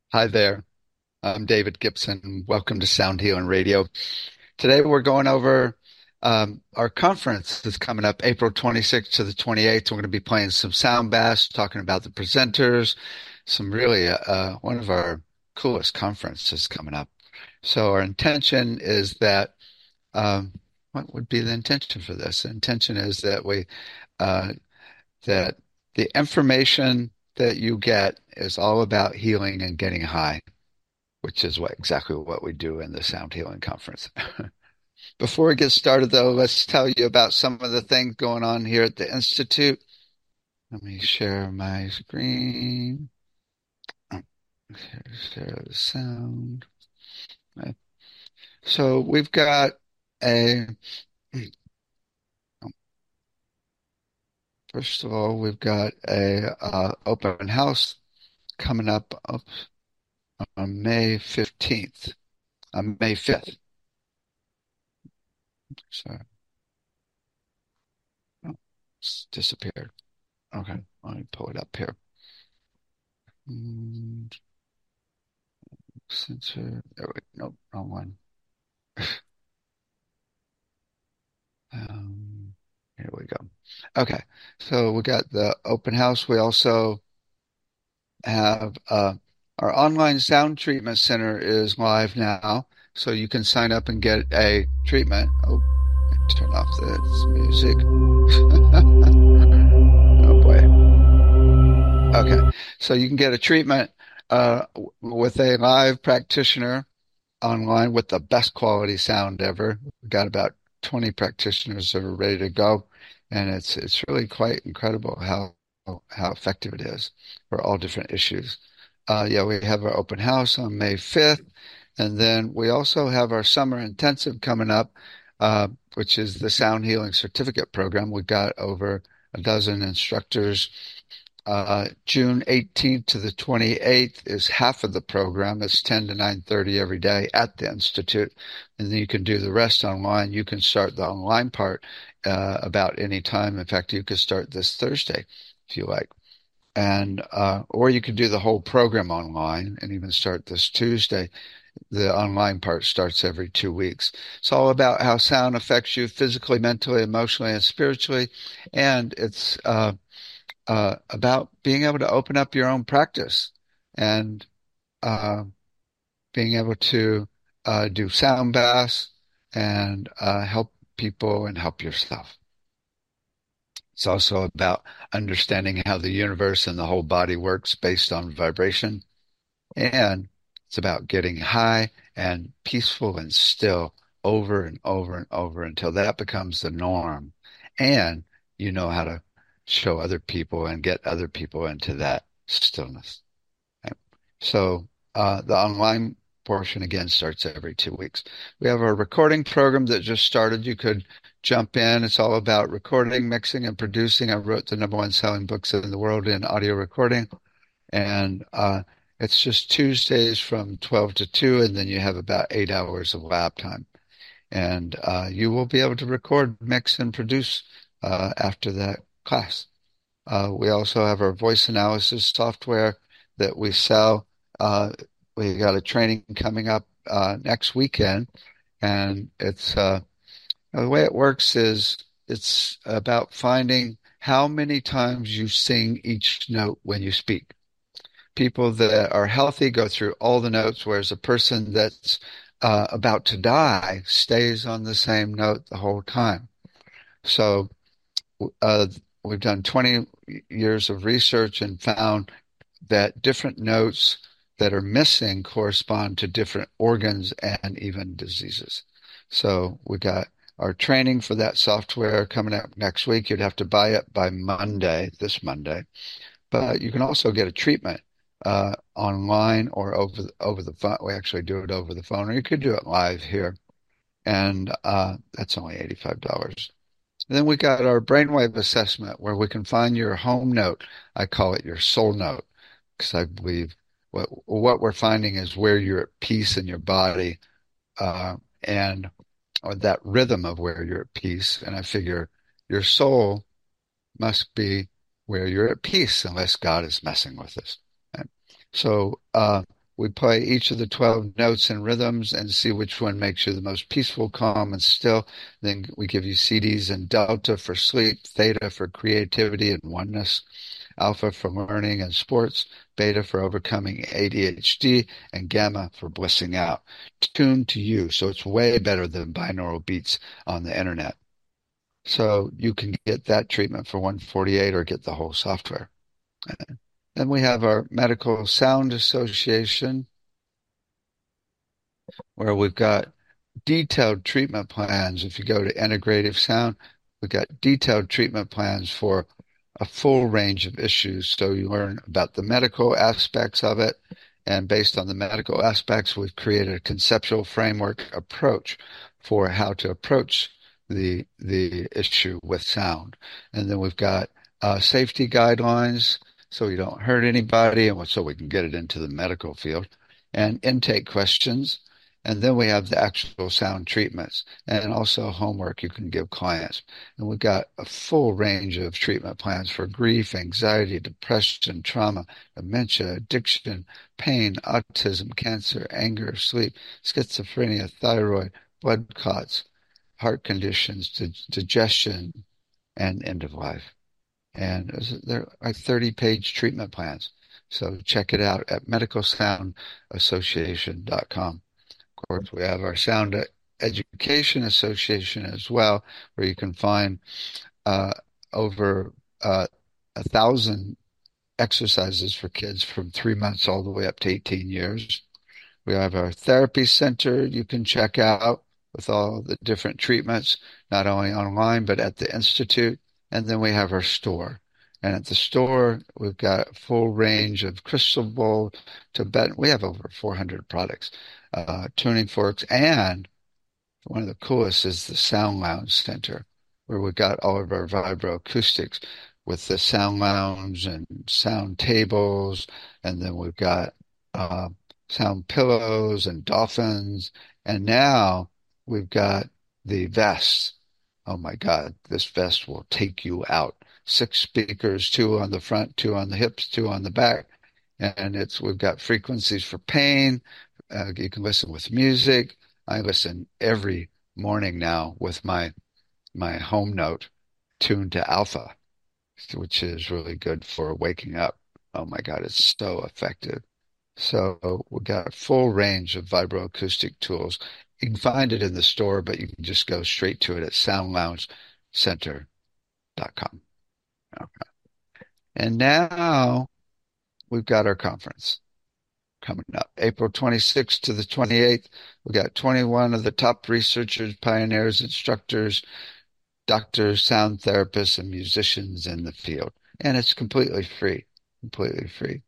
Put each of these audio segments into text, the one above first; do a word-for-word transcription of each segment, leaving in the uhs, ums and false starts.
Hi there. I'm David Gibson. Welcome to Sound Healing Radio. Today we're going over um, our conference that's coming up April twenty-sixth to the twenty-eighth. We're going to be playing some sound bass, talking about the presenters, some really uh, uh, one of our coolest conferences coming up. So our intention is that um, what would be the intention for this? The intention is that we uh, that the information that you get is all about healing and getting high, which is what exactly what we do in the Sound Healing Conference. Before we get started, though, let's tell you about some of the things going on here at the Institute. Let me share my screen. Share the sound. So we've got a, first of all, we've got a uh, open house coming up, up on May fifteenth, on May fifth. So, oh, it's disappeared. Okay, let me pull it up here. Mm, Censor. There we, nope, wrong one. Um, here we go. Okay, so we got the open house. We also have uh, our online sound treatment center is live now, so you can sign up and get a treatment. Oh, turn off this music. Oh boy. Okay, so you can get a treatment uh, with a live practitioner online with the best quality sound ever. We've got about twenty practitioners that are ready to go, and it's it's really quite incredible how how effective it is for all different issues. Uh, yeah, we have our open house on May fifth, and then we also have our summer intensive coming up, uh, which is the Sound Healing Certificate Program. We've got over a dozen instructors. Uh, June eighteenth to the twenty-eighth is half of the program. It's ten to nine thirty every day at the Institute. And then you can do the rest online. You can start the online part uh, about any time. In fact, you could start this Thursday if you like. And uh, or you could do the whole program online and even start this Tuesday. The online part starts every two weeks. It's all about how sound affects you physically, mentally, emotionally, and spiritually. And it's uh, uh, about being able to open up your own practice and uh, being able to uh, do sound baths and uh, help people and help yourself. It's also about understanding how the universe and the whole body works based on vibration. And it's about getting high and peaceful and still over and over and over until that becomes the norm. And you know how to show other people and get other people into that stillness. Okay. So uh, the online portion again starts every two weeks. We have a recording program that just started. You could jump in. It's all about recording, mixing, and producing. I wrote the number one selling books in the world in audio recording. And uh, it's just Tuesdays from twelve to two, and then you have about eight hours of lab time. And uh, you will be able to record, mix, and produce uh, after that class. Uh, we also have our voice analysis software that we sell. Uh, we got a training coming up uh, next weekend, and it's uh, the way it works is it's about finding how many times you sing each note when you speak. People that are healthy go through all the notes, whereas a person that's uh, about to die stays on the same note the whole time. So uh, we've done twenty years of research and found that different notes that are missing correspond to different organs and even diseases. So we got our training for that software coming up next week. You'd have to buy it by Monday, this Monday, but you can also get a treatment uh, online or over the, over the phone. We actually do it over the phone, or you could do it live here, and uh, that's only eighty-five dollars. Then we got our brainwave assessment where we can find your home note. I call it your soul note because I believe what what we're finding is where you're at peace in your body uh, and or that rhythm of where you're at peace. And I figure your soul must be where you're at peace unless God is messing with us. And so uh, we play each of the twelve notes and rhythms and see which one makes you the most peaceful, calm, and still. Then we give you C Ds and delta for sleep, theta for creativity and oneness, alpha for learning and sports, beta for overcoming A D H D, and gamma for blissing out. Tuned to you. So it's way better than binaural beats on the internet. So you can get that treatment for one hundred forty-eight dollars or get the whole software. Then we have our Medical Sound Association, where we've got detailed treatment plans. If you go to Integrative Sound, we've got detailed treatment plans for a full range of issues. So you learn about the medical aspects of it. And based on the medical aspects, we've created a conceptual framework approach for how to approach the the issue with sound. And then we've got uh, safety guidelines so you don't hurt anybody, and so we can get it into the medical field, and intake questions. And then we have the actual sound treatments and also homework you can give clients. And we've got a full range of treatment plans for grief, anxiety, depression, trauma, dementia, addiction, pain, autism, cancer, anger, sleep, schizophrenia, thyroid, blood clots, heart conditions, digestion, and end of life. And they're like thirty page treatment plans. So check it out at medical sound association dot com. Of course, we have our Sound Education Association as well, where you can find uh, over uh, a thousand exercises for kids from three months all the way up to eighteen years. We have our therapy center you can check out with all the different treatments, not only online, but at the Institute. And then we have our store. And at the store, we've got a full range of crystal bowl, Tibetan. We have over four hundred products, uh, tuning forks. And one of the coolest is the Sound Lounge Center, where we've got all of our vibroacoustics with the sound lounge and sound tables. And then we've got uh, sound pillows and dolphins. And now we've got the vests. Oh my God, this vest will take you out. Six speakers, two on the front, two on the hips, two on the back. And it's we've got frequencies for pain. Uh, you can listen with music. I listen every morning now with my my home note tuned to alpha, which is really good for waking up. Oh my God, it's so effective. So we've got a full range of vibroacoustic tools. You can find it in the store, but you can just go straight to it at sound lounge center dot com. Okay. And now we've got our conference coming up. April twenty-sixth to the twenty-eighth. We've got twenty-one of the top researchers, pioneers, instructors, doctors, sound therapists, and musicians in the field. And it's completely free, completely free.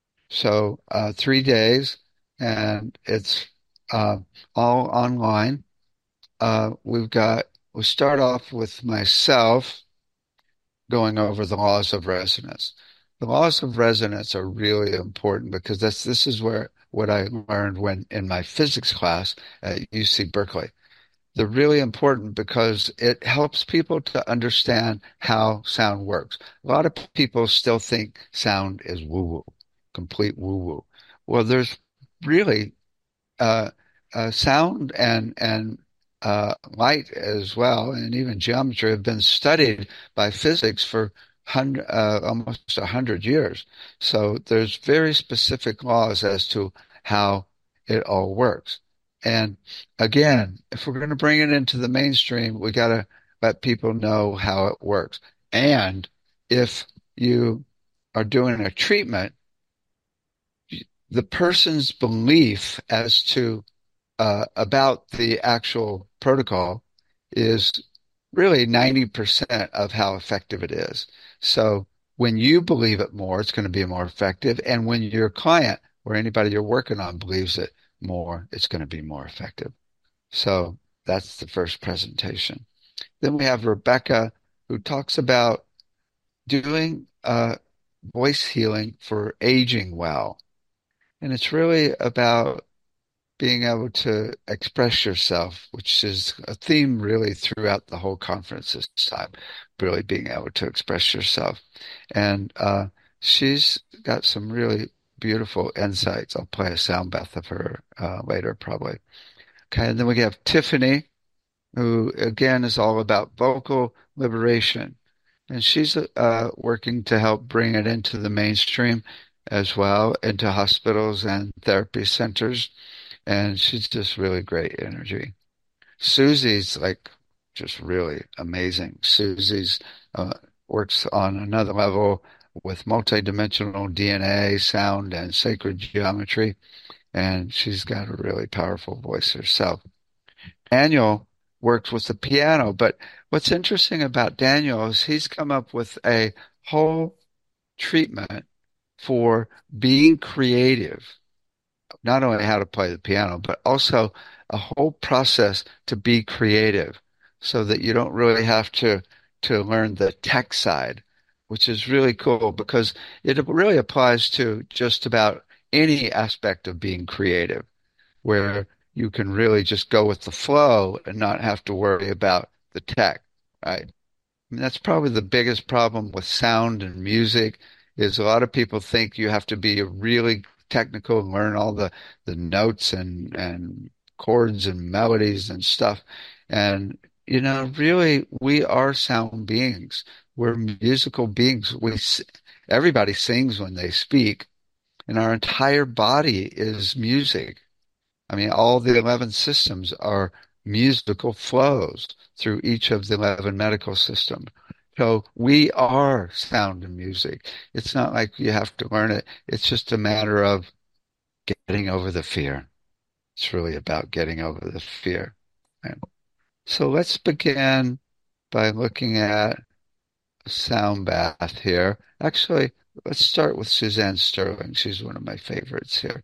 So uh, three days, and it's uh, all online. Uh, we've got, we start off with myself going over the laws of resonance. The laws of resonance are really important because that's this is where what I learned when in my physics class at U C Berkeley. They're really important because it helps people to understand how sound works. A lot of people still think sound is woo-woo, complete woo-woo. Well, there's really uh, uh, sound and and uh, light as well, and even geometry have been studied by physics for hundred, uh, almost a hundred years. So there's very specific laws as to how it all works. And again, if we're going to bring it into the mainstream, we got to let people know how it works. And if you are doing a treatment, the person's belief as to uh, about the actual protocol is really ninety percent of how effective it is. So when you believe it more, it's going to be more effective. And when your client or anybody you're working on believes it more, it's going to be more effective. So that's the first presentation. Then we have Rebecca, who talks about doing uh, voice healing for aging well. And it's really about being able to express yourself, which is a theme really throughout the whole conference this time, really being able to express yourself. And uh, she's got some really beautiful insights. I'll play a sound bath of her uh, later, probably. Okay, and then we have Tiffany, who again is all about vocal liberation. And she's uh, working to help bring it into the mainstream as well, into hospitals and therapy centers. And she's just really great energy. Susie's like just really amazing. Susie's uh, works on another level with multidimensional D N A, sound, and sacred geometry. And she's got a really powerful voice herself. Daniel works with the piano, but what's interesting about Daniel is he's come up with a whole treatment for being creative, not only how to play the piano, but also a whole process to be creative so that you don't really have to to learn the tech side, which is really cool because it really applies to just about any aspect of being creative, where you can really just go with the flow and not have to worry about the tech, right? I mean, that's probably the biggest problem with sound and music is a lot of people think you have to be really technical and learn all the, the notes and, and chords and melodies and stuff. And, you know, really, we are sound beings. We're musical beings. We, everybody sings when they speak, and our entire body is music. I mean, all the eleven systems are musical flows through each of the eleven medical systems. So we are sound and music. It's not like you have to learn it. It's just a matter of getting over the fear. It's really about getting over the fear. And so let's begin by looking at a sound bath here. Actually, let's start with Suzanne Sterling. She's one of my favorites here.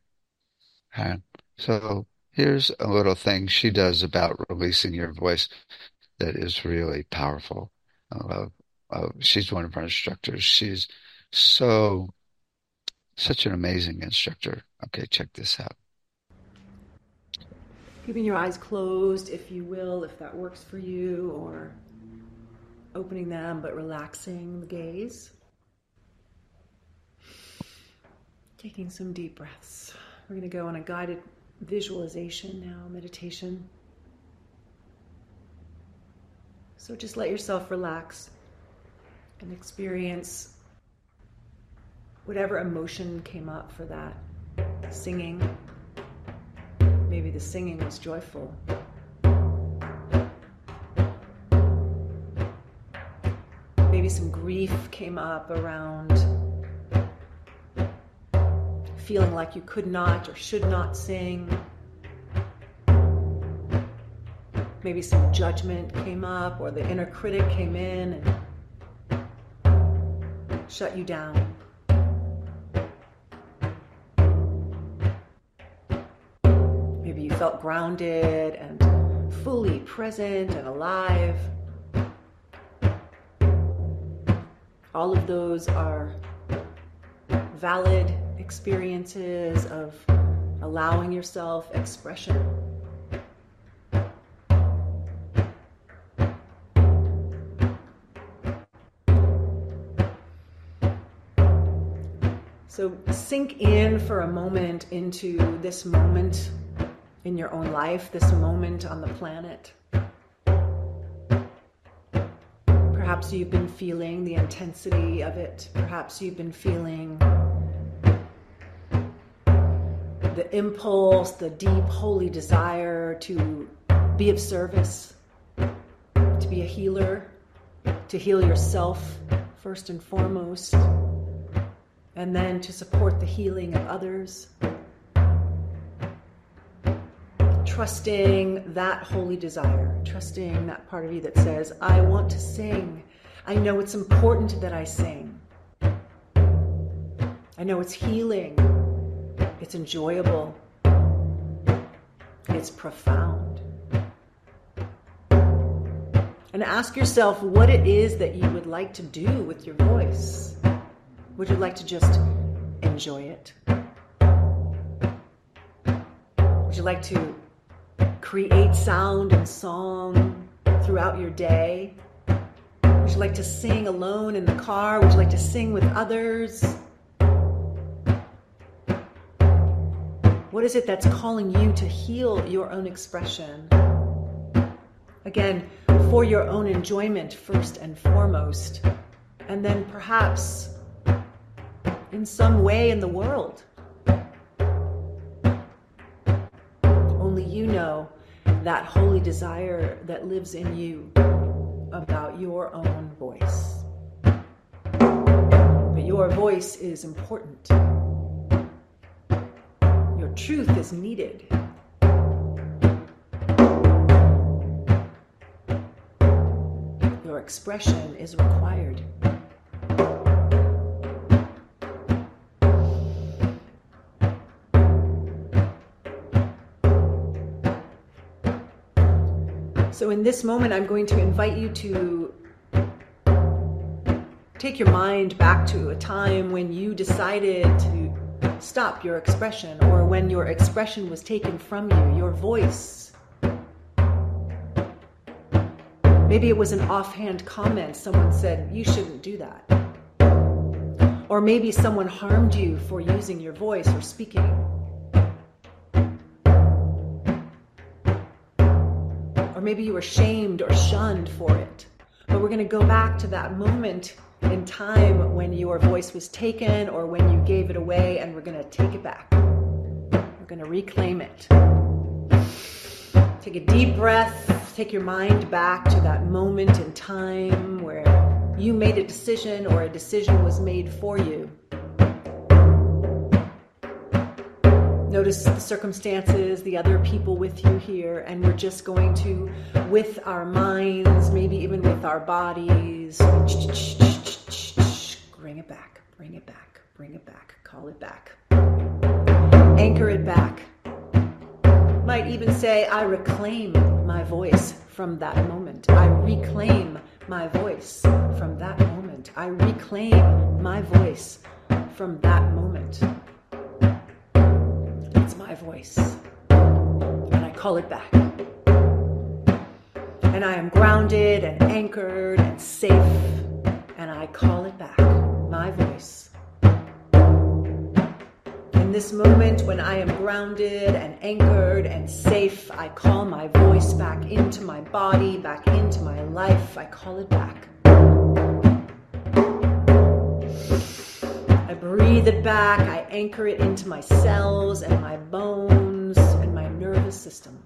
And so here's a little thing she does about releasing your voice that is really powerful. Uh, uh, she's one of our instructors. She's so, such an amazing instructor. Okay, check this out. Keeping your eyes closed, if you will, if that works for you, or opening them but relaxing the gaze. Taking some deep breaths. We're going to go on a guided visualization now, meditation. So just let yourself relax and experience whatever emotion came up for that singing. Maybe the singing was joyful. Maybe some grief came up around feeling like you could not or should not sing. Maybe some judgment came up, or the inner critic came in and shut you down. Maybe you felt grounded and fully present and alive. All of those are valid experiences of allowing yourself expression. So sink in for a moment into this moment in your own life, this moment on the planet. Perhaps you've been feeling the intensity of it. Perhaps you've been feeling the impulse, the deep, holy desire to be of service, to be a healer, to heal yourself first and foremost, and then to support the healing of others. Trusting that holy desire, trusting that part of you that says, I want to sing. I know it's important that I sing. I know it's healing. It's enjoyable. It's profound. And ask yourself what it is that you would like to do with your voice. Would you like to just enjoy it? Would you like to create sound and song throughout your day? Would you like to sing alone in the car? Would you like to sing with others? What is it that's calling you to heal your own expression? Again, for your own enjoyment first and foremost, and then perhaps in some way in the world. Only you know that holy desire that lives in you about your own voice. But your voice is important. Your truth is needed. Your expression is required. So in this moment, I'm going to invite you to take your mind back to a time when you decided to stop your expression, or when your expression was taken from you, your voice. Maybe it was an offhand comment. Someone said, you shouldn't do that. Or maybe someone harmed you for using your voice or speaking. Or maybe you were shamed or shunned for it. But we're going to go back to that moment in time when your voice was taken or when you gave it away, and we're going to take it back. We're going to reclaim it. Take a deep breath. Take your mind back to that moment in time where you made a decision or a decision was made for you. Notice the circumstances, the other people with you here, and we're just going to, with our minds, maybe even with our bodies, bring it back, bring it back, bring it back, call it back. Anchor it back. Might even say, I reclaim my voice from that moment. I reclaim my voice from that moment. I reclaim my voice from that moment. It's my voice. And I call it back. And I am grounded and anchored and safe. And I call it back. My voice. In this moment when I am grounded and anchored and safe, I call my voice back into my body, back into my life. I call it back. I breathe it back. I anchor it into my cells and my bones and my nervous system.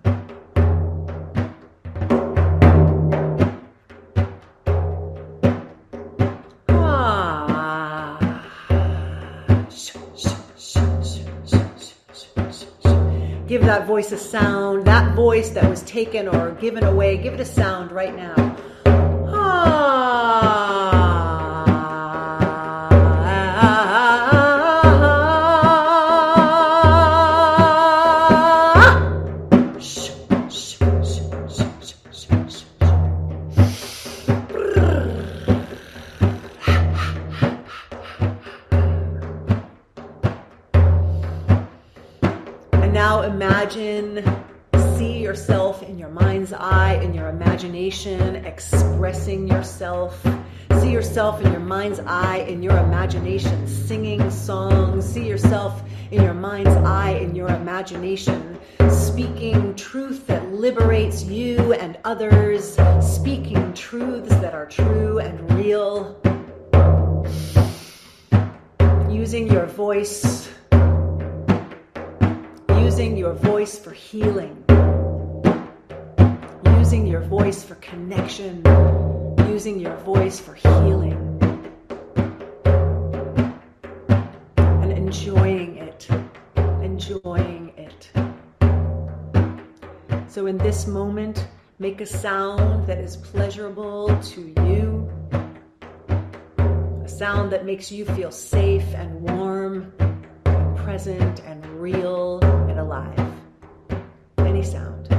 Give that voice a sound. That voice that was taken or given away, give it a sound right now. Ah. Now imagine, see yourself in your mind's eye, in your imagination, expressing yourself. See yourself in your mind's eye, in your imagination, singing songs. See yourself in your mind's eye, in your imagination, speaking truth that liberates you and others, speaking truths that are true and real. Using your voice Using your voice for healing. Using your voice for connection. Using your voice for healing. And enjoying it. Enjoying it. So in this moment, make a sound that is pleasurable to you. A sound that makes you feel safe and warm, and present and real. Alive. Any sound.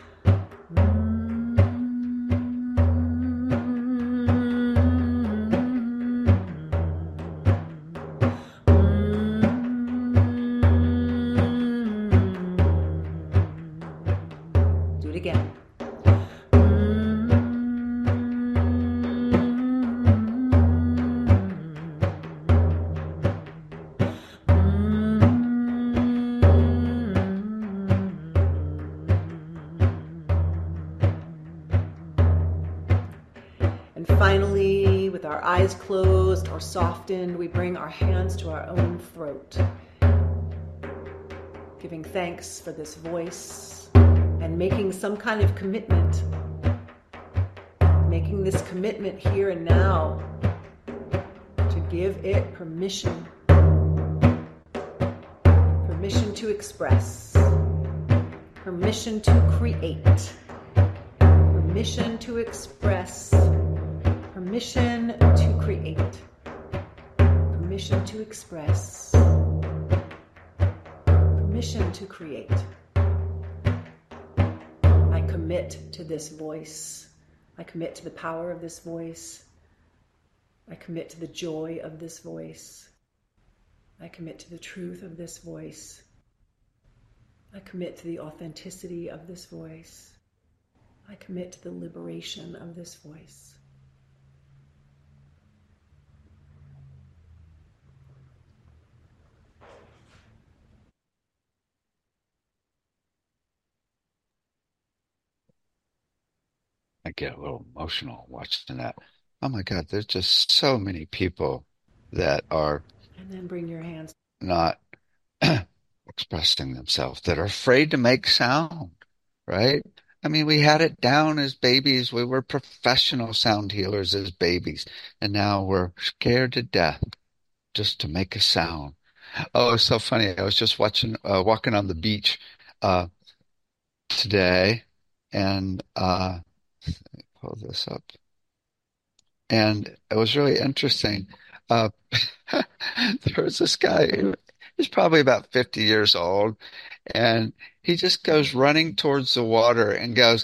Do it again. our eyes closed or softened, we bring our hands to our own throat, giving thanks for this voice and making some kind of commitment, making this commitment here and now to give it permission, permission to express, permission to create, permission to express, permission to create, permission to express, permission to create. I commit to this voice. I commit to the power of this voice. I commit to the joy of this voice. I commit to the truth of this voice. I commit to the authenticity of this voice. I commit to the liberation of this voice. I get a little emotional watching that. Oh my God, there's just so many people that are And then bring your hands. not expressing themselves, that are afraid to make sound, right? I mean, we had it down as babies. We were professional sound healers as babies, and now we're scared to death just to make a sound. Oh, it's so funny. I was just watching, uh, walking on the beach uh, today, and uh, pull this up. And it was really interesting. Uh, there was this guy, he's probably about fifty years old, and he just goes running towards the water and goes,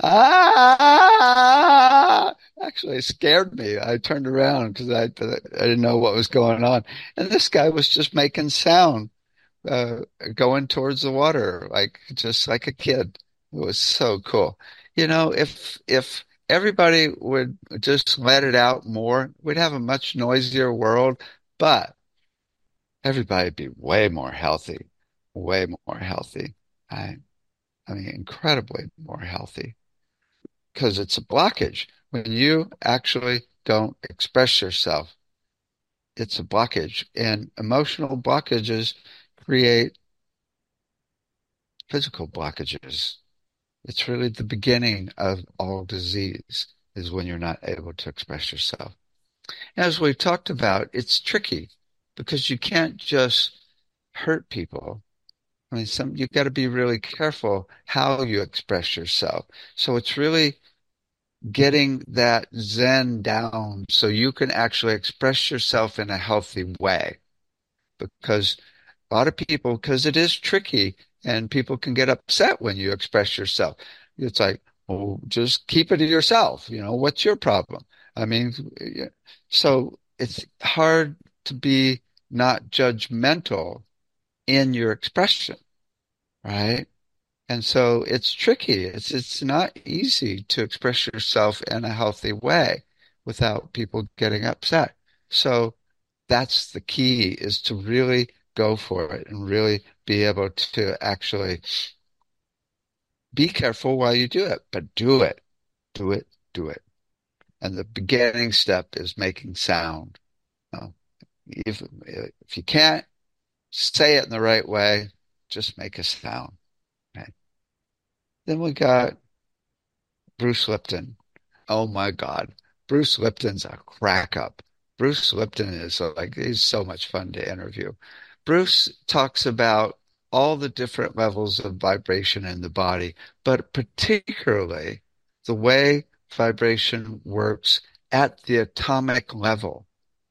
ah! Actually, it scared me. I turned around because I, I didn't know what was going on. And this guy was just making sound, uh, going towards the water, like just like a kid. It was so cool. You know, if if everybody would just let it out more, we'd have a much noisier world, but everybody'd be way more healthy, way more healthy. I, I mean, incredibly more healthy because it's a blockage. When you actually don't express yourself, it's a blockage, and emotional blockages create physical blockages. It's really the beginning of all disease is when you're not able to express yourself. As we've talked about, it's tricky because you can't just hurt people. I mean, some you've got to be really careful how you express yourself. So it's really getting that zen down so you can actually express yourself in a healthy way. Because a lot of people, because it is tricky and people can get upset when you express yourself. It's like, well, just keep it to yourself. You know, what's your problem? I mean, so it's hard to be not judgmental in your expression, right? And so it's tricky. It's it's not easy to express yourself in a healthy way without people getting upset. So that's the key, is to really go for it and really be able to actually be careful while you do it, but do it, do it, do it. And the beginning step is making sound. Uh, if if you can't say it in the right way, just make a sound. Okay. Then we got Bruce Lipton. Oh my God. Bruce Lipton's a crack up. Bruce Lipton is like, he's so much fun to interview. Bruce talks about all the different levels of vibration in the body, but particularly the way vibration works at the atomic level.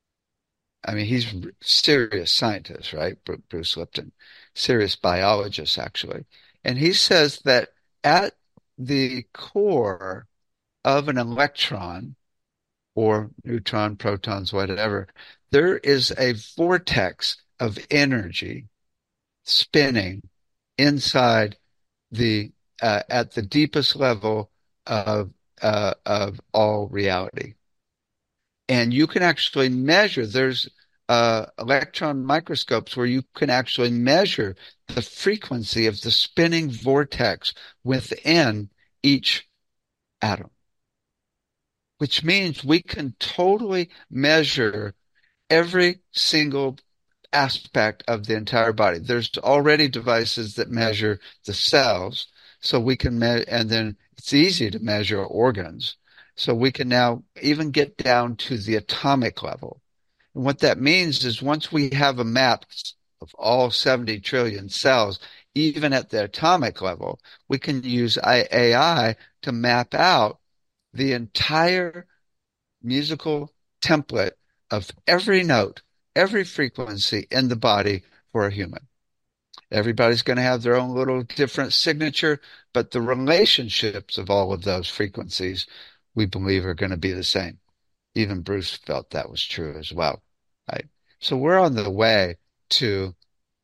I mean, he's a serious scientist, right? Bruce Lipton, serious biologist, actually. And he says that at the core of an electron or neutron, protons, whatever, there is a vortex of energy spinning inside the uh, at the deepest level of uh, of all reality. And you can actually measure, there's uh, electron microscopes where you can actually measure the frequency of the spinning vortex within each atom. which means we can totally measure every single aspect of the entire body. There's already devices that measure the cells, so we can measure, and then it's easy to measure organs. So we can now even get down to the atomic level. And what that means is once we have a map of all seventy trillion cells, even at the atomic level, we can use A I to map out the entire musical template of every note, every frequency in the body for a human. Everybody's going to have their own little different signature, but the relationships of all of those frequencies we believe are going to be the same. Even Bruce felt that was true as well, right? So we're on the way to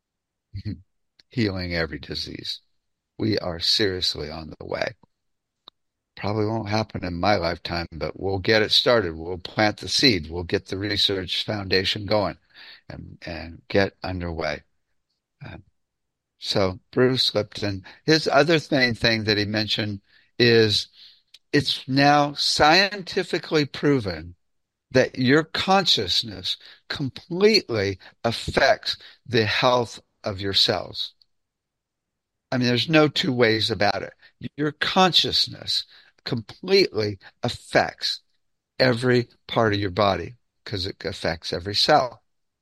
healing every disease. We are seriously on the way. Probably won't happen in my lifetime, but we'll get it started. We'll plant the seed. We'll get the research foundation going and, and get underway. Uh, so Bruce Lipton, his other main thing that he mentioned is it's now scientifically proven that your consciousness completely affects the health of your cells. I mean, there's no two ways about it. Your consciousness completely affects every part of your body because it affects every cell.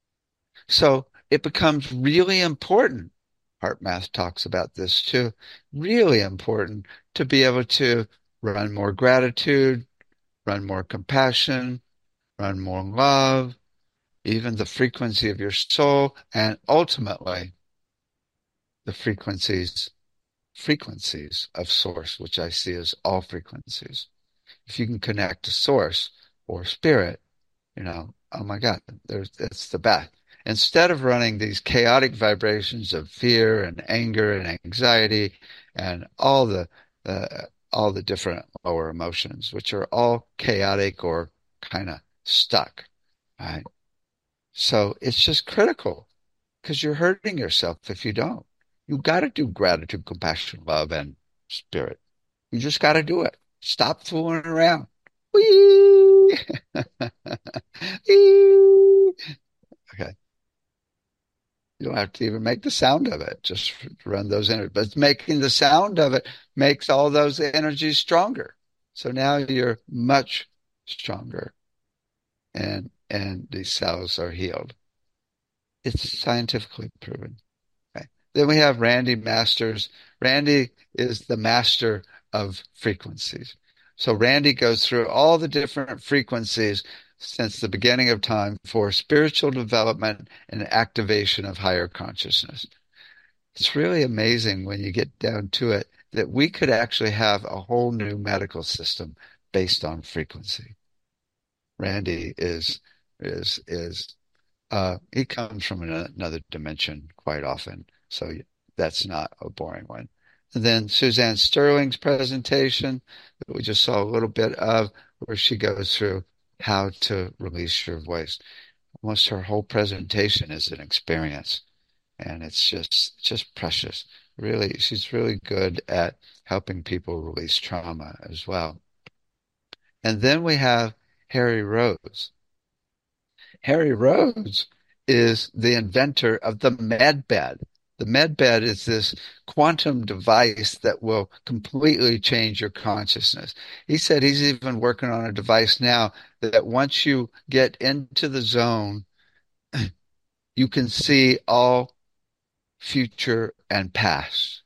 So it becomes really important. HeartMath talks about this too. Really important to be able to run more gratitude, run more compassion, run more love, even the frequency of your soul, and ultimately the frequencies, frequencies of source, which I see as all frequencies. If you can connect to source or spirit, you know, oh my God, there's, it's the best. Instead of running these chaotic vibrations of fear and anger and anxiety and all the, uh, all the different lower emotions, which are all chaotic or kind of stuck, right? So it's just critical because you're hurting yourself if you don't. You got to do gratitude, compassion, love, and spirit. You just got to do it. Stop fooling around. Whee! Whee! Okay. You don't have to even make the sound of it. Just run those energies. But making the sound of it makes all those energies stronger. So now you're much stronger and and these cells are healed. It's scientifically proven. Okay. Then we have Randy Masters. Randy is the master of frequencies. So Randy goes through all the different frequencies since the beginning of time for spiritual development and activation of higher consciousness. It's really amazing when you get down to it that we could actually have a whole new medical system based on frequency. Randy is is is uh, he comes from another dimension quite often, so that's not a boring one. And then Suzanne Sterling's presentation that we just saw a little bit of, where she goes through how to release your voice. Almost her whole presentation is an experience, and it's just just precious. Really, she's really good at helping people release trauma as well. And then we have Harry Rose. Harry Rose is the inventor of the MedBed. The MedBed is this quantum device that will completely change your consciousness. He said he's even working on a device now that once you get into the zone, you can see all future and past.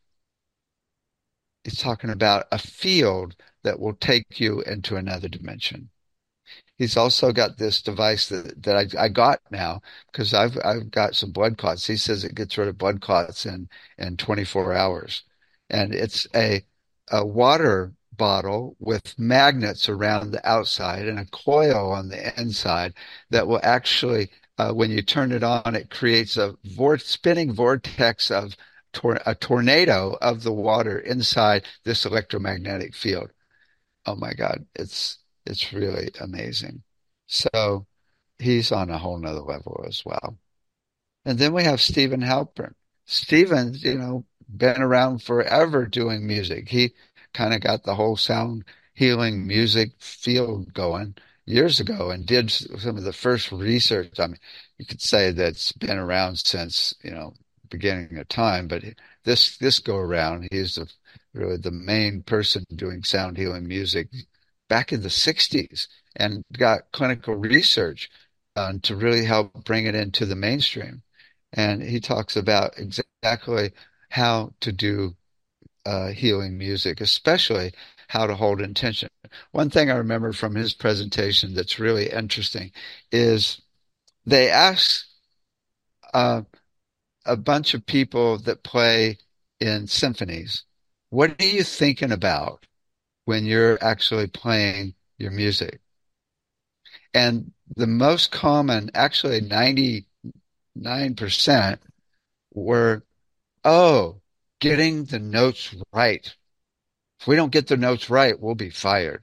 He's talking about a field that will take you into another dimension. He's also got this device that, that I, I got now because I've I've got some blood clots. He says it gets rid of blood clots in, in twenty-four hours. And it's a a water bottle with magnets around the outside and a coil on the inside that will actually, uh, when you turn it on, it creates a vor- spinning vortex of tor- a tornado of the water inside this electromagnetic field. Oh my God, it's it's really amazing. So he's on a whole nother level as well. And then we have Stephen Halpern. Stephen's, you know, been around forever doing music. He kind of got the whole sound. healing music field going years ago and did some of the first research. I mean, you could say that's been around since, you know, beginning of time, but this this go around, he's the, really the main person doing sound healing music back in the sixties and got clinical research done to really help bring it into the mainstream. And he talks about exactly how to do uh, healing music, especially how to hold intention. One thing I remember from his presentation that's really interesting is they ask uh, a bunch of people that play in symphonies, what are you thinking about when you're actually playing your music? And the most common, actually ninety-nine percent, were, oh, getting the notes right. If we don't get the notes right, we'll be fired.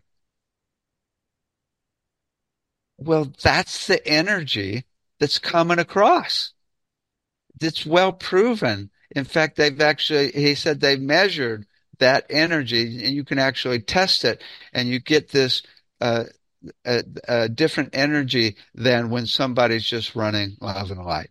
Well, that's the energy that's coming across. It's well proven. In fact, they've actually, he said they've measured that energy and you can actually test it and you get this uh, a, a different energy than when somebody's just running love and light.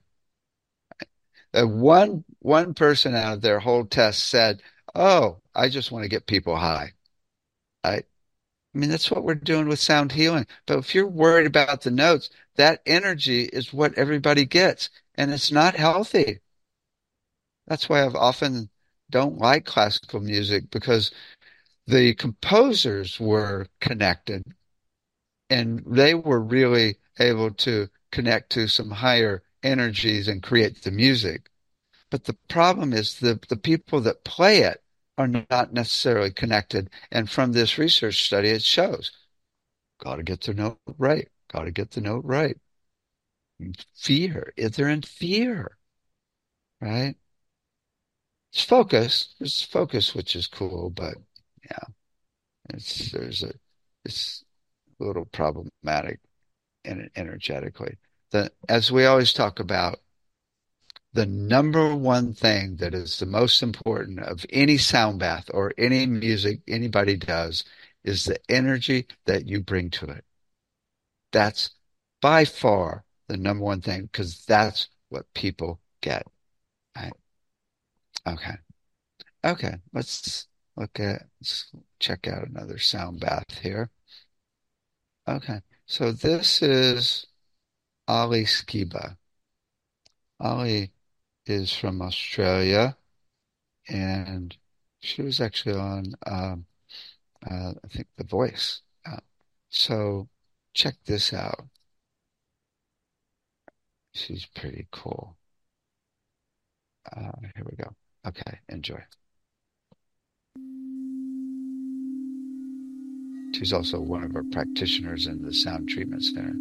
Uh, one one person out of their whole test said, "Oh, I just want to get people high." I, I mean, that's what we're doing with sound healing. But if you're worried about the notes, that energy is what everybody gets, and it's not healthy. That's why I've often don't like classical music because the composers were connected and they were really able to connect to some higher energies and create the music. But the problem is the, the people that play it are not necessarily connected. And from this research study, it shows, got to get the note right. Got to get the note right. Fear. They're in fear, right? It's focus. It's focus, which is cool, but yeah, it's there's a it's a little problematic in, energetically. The as we always talk about, the number one thing that is the most important of any sound bath or any music anybody does is the energy that you bring to it. That's by far the number one thing because that's what people get. Right? Okay. Okay. Let's look at, let's check out another sound bath here. Okay. So this is Ali Skiba. Ali is from Australia and she was actually on, um, uh, I think, The Voice. Uh, so check this out. She's pretty cool. Uh, here we go. Okay, enjoy. She's also one of our practitioners in the Sound Treatment Center.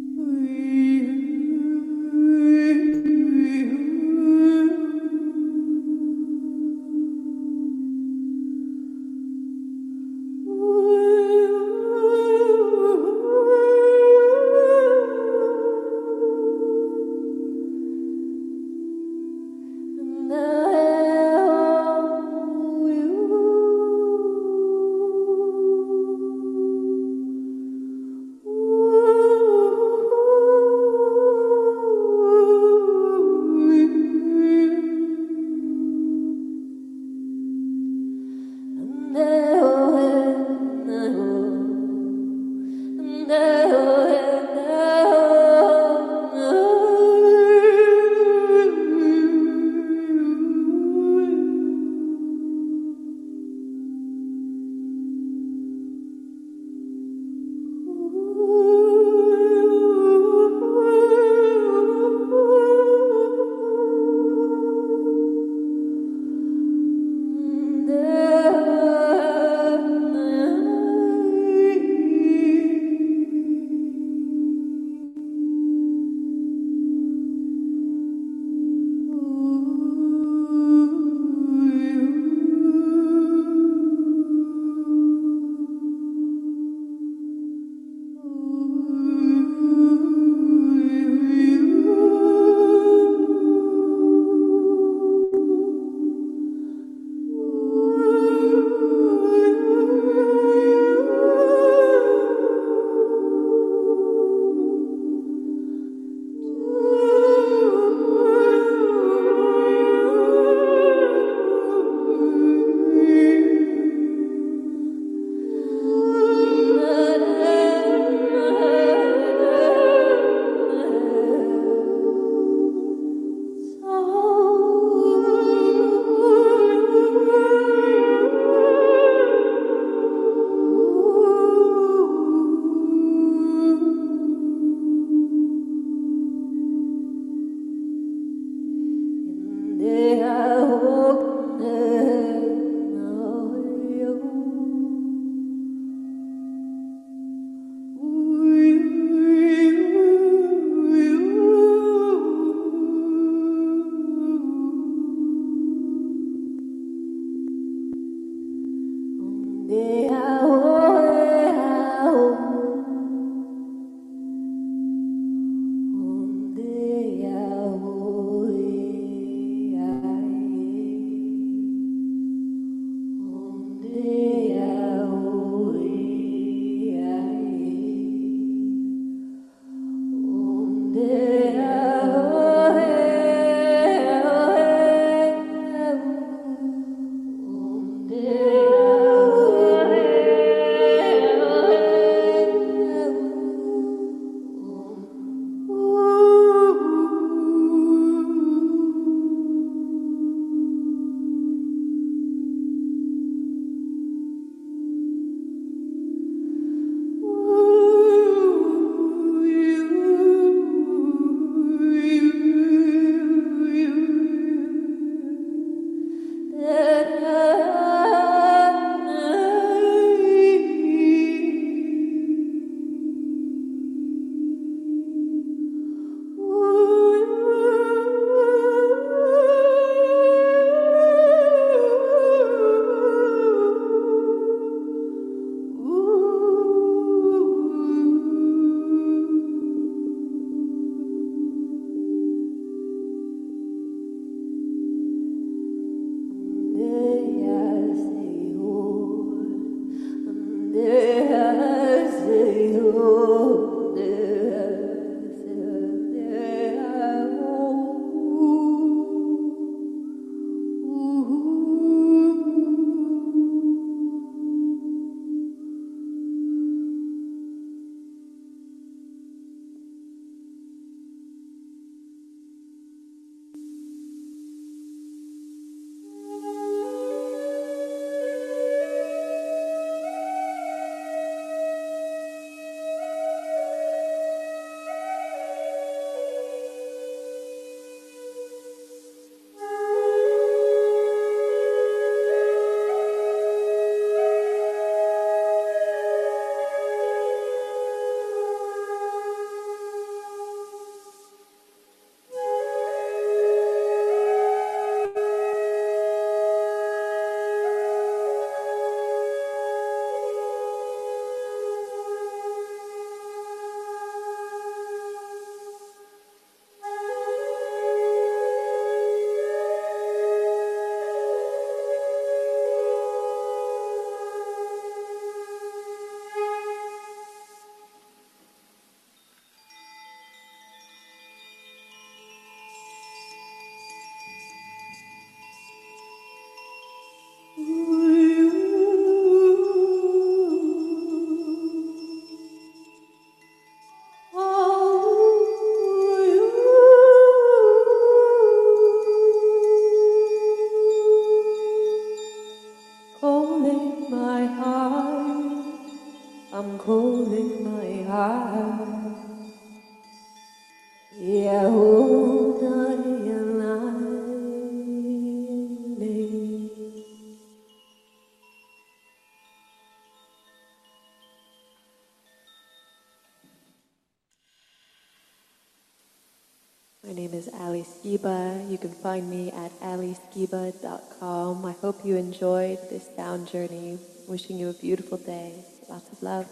My name is Ali Skiba. You can find me at ali skiba dot com. I hope you enjoyed this sound journey. Wishing you a beautiful day. Lots of love.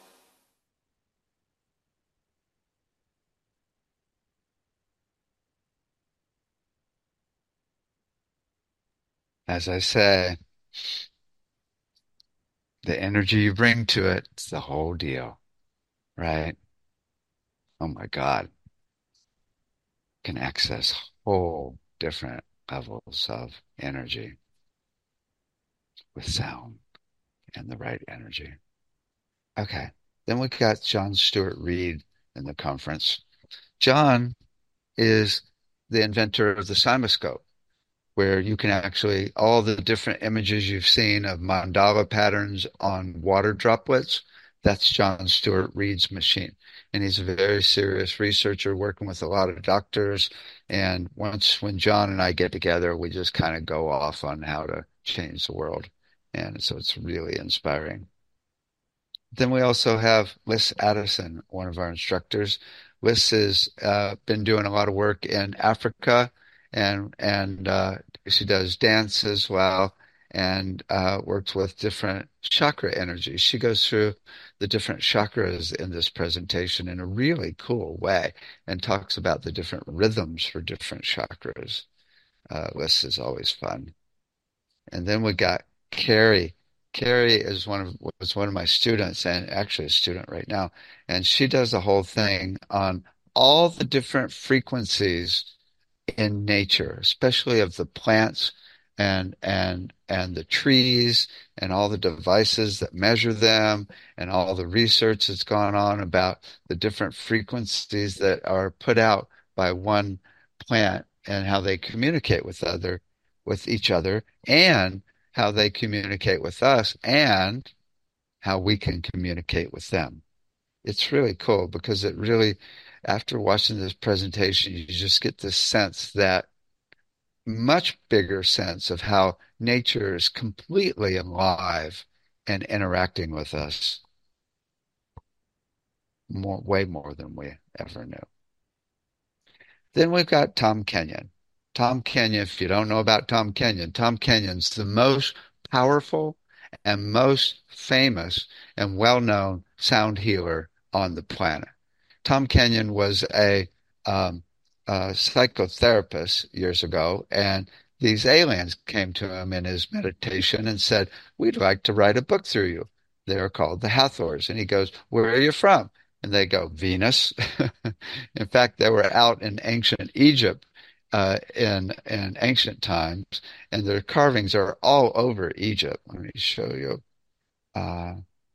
As I say, the energy you bring to it, it's the whole deal, right? Oh my God, can access whole different levels of energy with sound and the right energy. Okay. Then we got John Stuart Reid in the conference. John is the inventor of the CymaScope, where you can actually, all the different images you've seen of mandala patterns on water droplets, That's John Stewart Reed's machine. And he's a very serious researcher working with a lot of doctors. And once when John and I get together, we just kind of go off on how to change the world. And so it's really inspiring. Then we also have Liz Addison, one of our instructors. Liz has uh, been doing a lot of work in Africa, and and uh, she does dance as well, and uh, works with different chakra energies. She goes through the different chakras in this presentation in a really cool way, and talks about the different rhythms for different chakras. Uh, Liz is always fun. And then we got Carrie. Carrie is one of was one of my students and actually a student right now. And she does the whole thing on all the different frequencies in nature, especially of the plants and and and the trees and all the devices that measure them and all the research that's gone on about the different frequencies that are put out by one plant and how they communicate with other with each other and how they communicate with us and how we can communicate with them. It's really cool because it really, after watching this presentation, you just get this sense that much bigger sense of how nature is completely alive and interacting with us more, way more than we ever knew. Then we've got Tom Kenyon. Tom Kenyon, if you don't know about Tom Kenyon, Tom Kenyon's the most powerful and most famous and well-known sound healer on the planet. Tom Kenyon was a, um, a psychotherapist years ago, and these aliens came to him in his meditation and said, "We'd like to write a book through you." They're called the Hathors. And he goes, "Where are you from?" And they go, "Venus." In fact, they were out in ancient Egypt uh, in in ancient times, and their carvings are all over Egypt. Let me show you. Uh,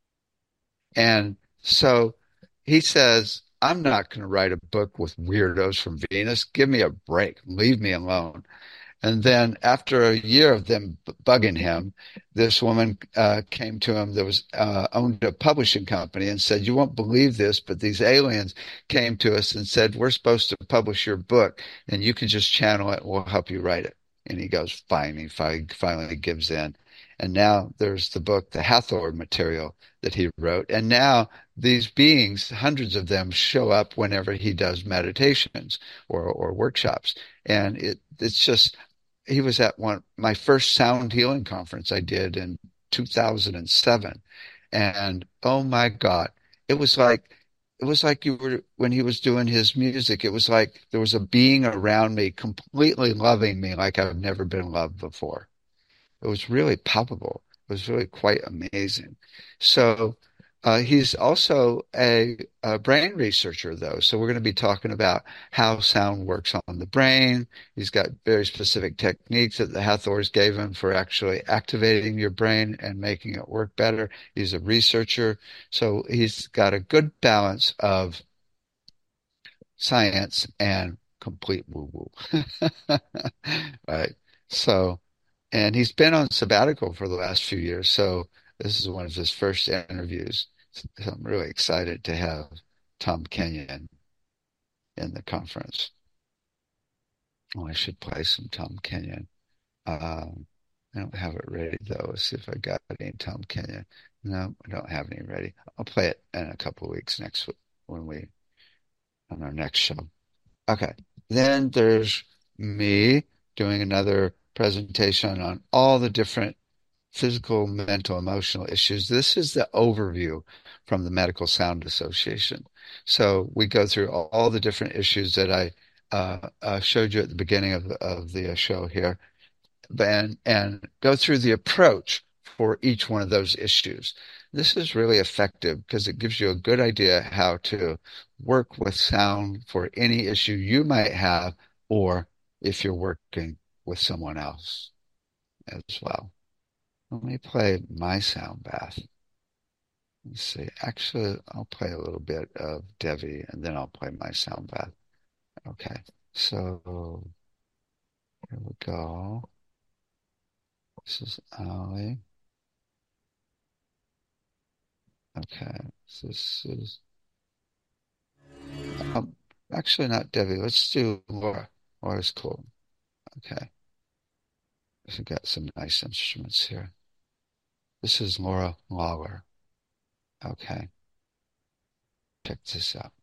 and so he says, "I'm not going to write a book with weirdos from Venus. Give me a break. Leave me alone." And then after a year of them bugging him, this woman uh, came to him that was uh, owned a publishing company and said, "You won't believe this, but these aliens came to us and said, we're supposed to publish your book and you can just channel it. We'll help you write it." And he goes, fine. He finally gives in. And now there's the book, the Hathor material that he wrote. And now these beings, hundreds of them, show up whenever he does meditations or, or workshops. And it, it's just, he was at one my first sound healing conference I did in two thousand seven, and oh my God, it was like it was like you were when he was doing his music. It was like there was a being around me, completely loving me like I've never been loved before. It was really palpable. It was really quite amazing. So uh, he's also a, a brain researcher, though. So we're going to be talking about how sound works on the brain. He's got very specific techniques that the Hathors gave him for actually activating your brain and making it work better. He's a researcher. So he's got a good balance of science and complete woo-woo. Right. So and he's been on sabbatical for the last few years, so this is one of his first interviews. So I'm really excited to have Tom Kenyon in the conference. Oh, I should play some Tom Kenyon. Um, I don't have it ready though. Let's see if I got any Tom Kenyon. No, I don't have any ready. I'll play it in a couple of weeks next when we on our next show. Okay. Then there's me doing another presentation on all the different physical, mental, emotional issues. This is the overview from the Medical Sound Association. So we go through all, all the different issues that I uh, uh, showed you at the beginning of the, of the show here, and, and go through the approach for each one of those issues. This is really effective because it gives you a good idea how to work with sound for any issue you might have, or if you're working with someone else as well. Let me play my sound bath. Let's see. Actually, I'll play a little bit of Devi and then I'll play my sound bath. Okay. So here we go. This is Ali. Okay. So this is um, actually not Debbie. Let's do Laura. Laura's cool. Okay. We've got some nice instruments here. This is Laura Lawler. Okay. Check this out.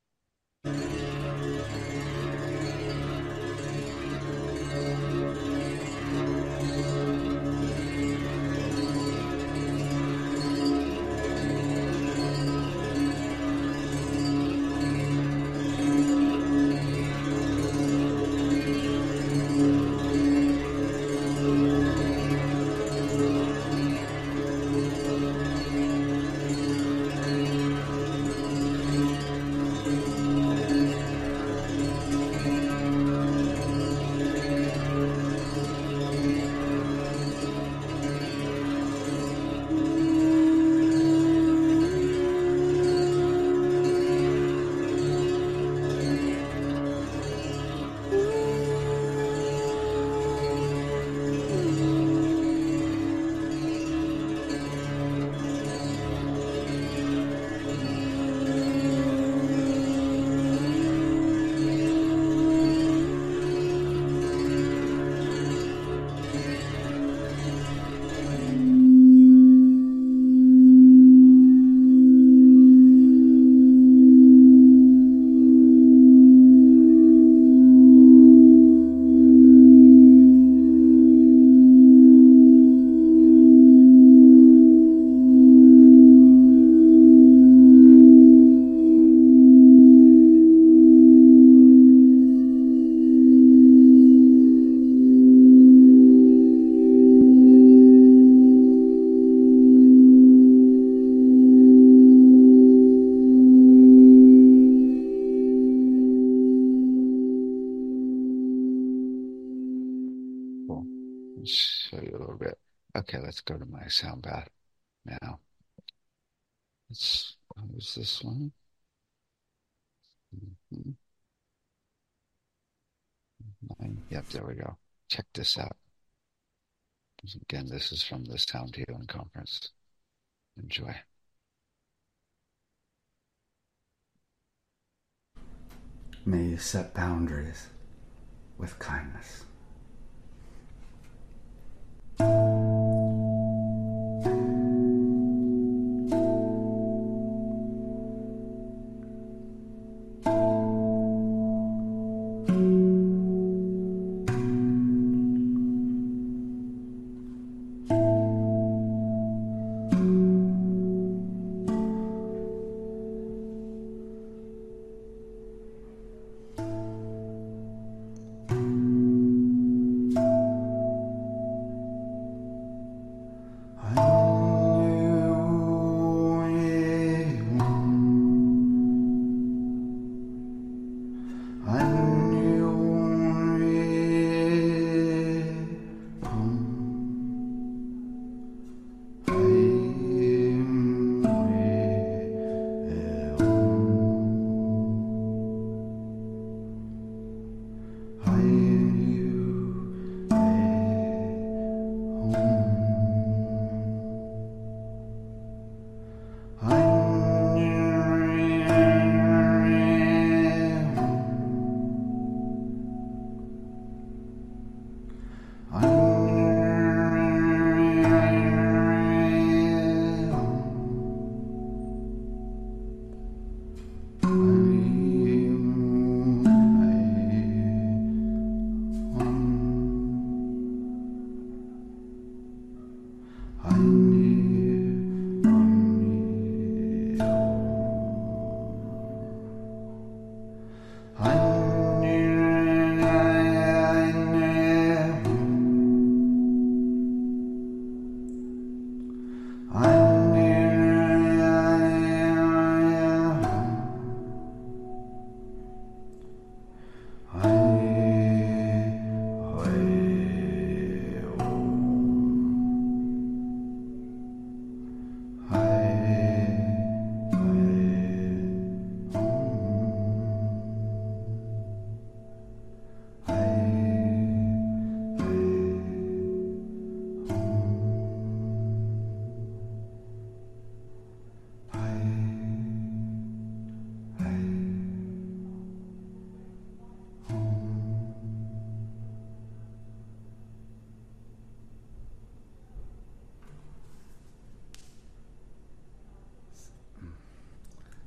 Cool. Let's show you a little bit. Okay, let's go to my sound bath now. Let's use this one. Mhm. Nine. Yep, there we go. Check this out. Again, this is from the Sound Healing Conference. Enjoy. May you set boundaries with kindness.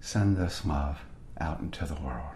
Send this love out into the world.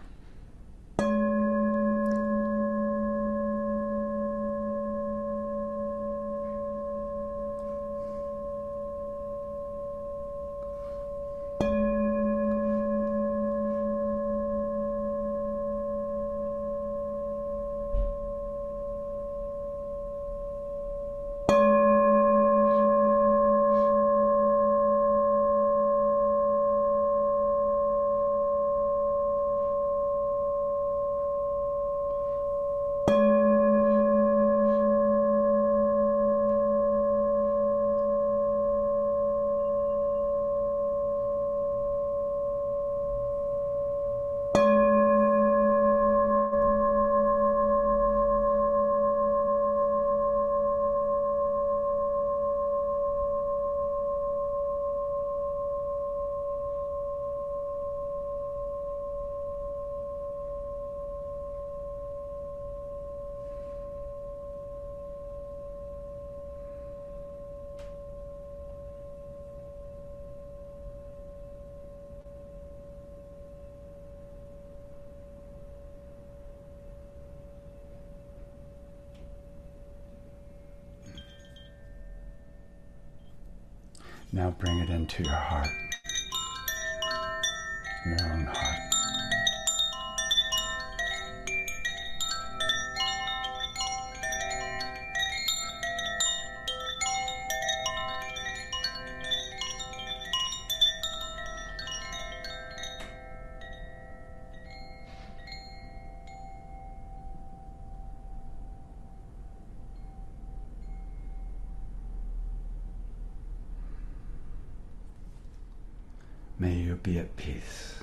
Now bring it into your heart, your own heart. May you be at peace.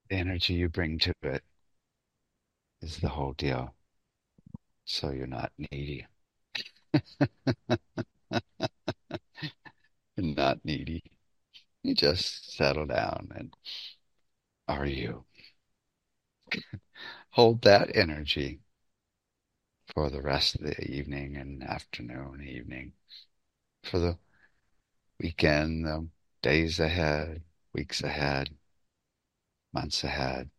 The energy you bring to it is the whole deal. So you're not needy. You're not needy. You just settle down and are you. Hold that energy for the rest of the evening and afternoon, evening, for the weekend, the days ahead, weeks ahead, months ahead,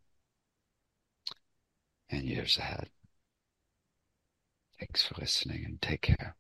and years ahead. Thanks for listening and take care.